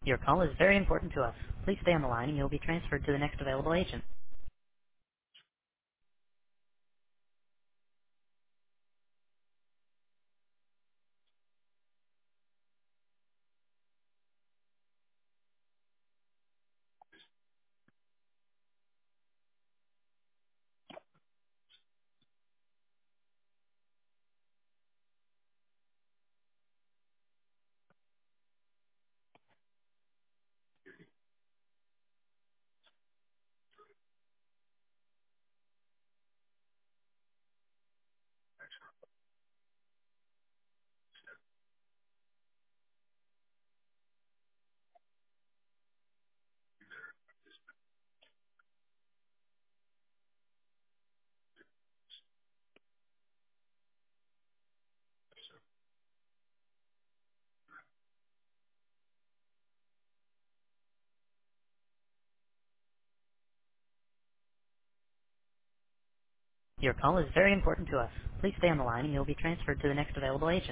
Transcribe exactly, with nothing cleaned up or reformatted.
Your call is very important to us. Please stay on the line and you'll be transferred to the next available agent. Your call is very important to us. Please stay on the line and you'll be transferred to the next available agent.